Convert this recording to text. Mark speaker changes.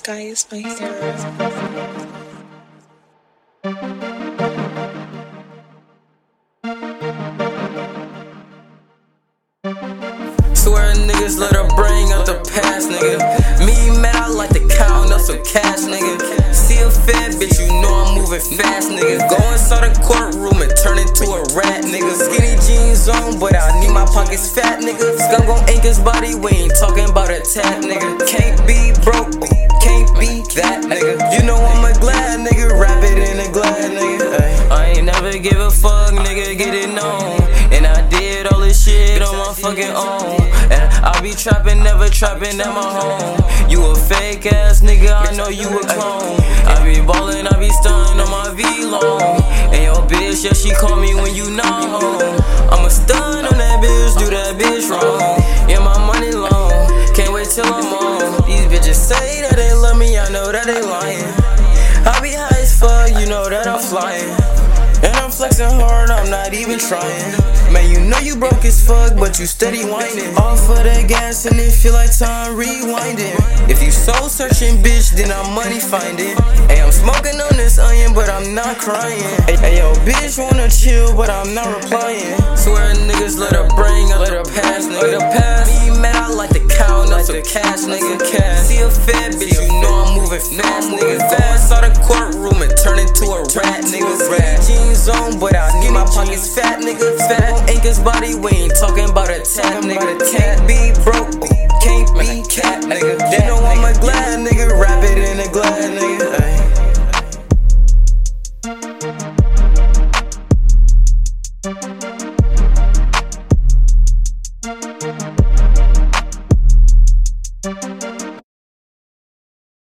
Speaker 1: Sky is my hero.
Speaker 2: Swear niggas let her bring up the past, nigga. Me mad, I like to count up some cash, nigga. See a fat bitch, you know I'm moving fast, nigga. Go inside the courtroom and turn into a rat, nigga. Skinny jeans on, but I need my pockets fat, nigga. Skunk gon' ink his body, we ain't talking about a tap, nigga. Can't be broke, can't be that, nigga. You know I'm a glad nigga, wrap it in a glad, nigga. I ain't never give a fuck, nigga, get it known. And I did all this shit on my fucking own. And I be trapping, never trapping at my home. You a fake ass nigga, I know you a clone. I be ballin', I be stunning on my V-Long. And your bitch, yeah, she call me when you not home. I'ma stun on that bitch, do that bitch wrong. Yeah, my money long, can't wait till I'm on. These bitches say that they love me, I know that they lying. I be high as fuck, you know that I'm flying. And I'm flexing hard, I'm not even trying. Man, you know you broke as fuck, but you steady whining. Off of that gas and it feel like time rewinding. If you soul searching, bitch, then I'm money finding. Hey, I'm smoking on this onion, but I'm not crying. Hey, yo, bitch wanna chill, but I'm not replying. Swear niggas let her bring up the past, nigga. Me mad, I like to count up some cash, nigga. See a fat bitch, you know I'm moving fast, nigga. Fast out the courtroom and turn into a rat, nigga. Jeans on, but I need my pockets fat, nigga. Fat ink his body, we ain't talking about a tap, nigga. Can't be broke, can't be cat, nigga. You know I'm a glad nigga, wrap it in a glad, nigga.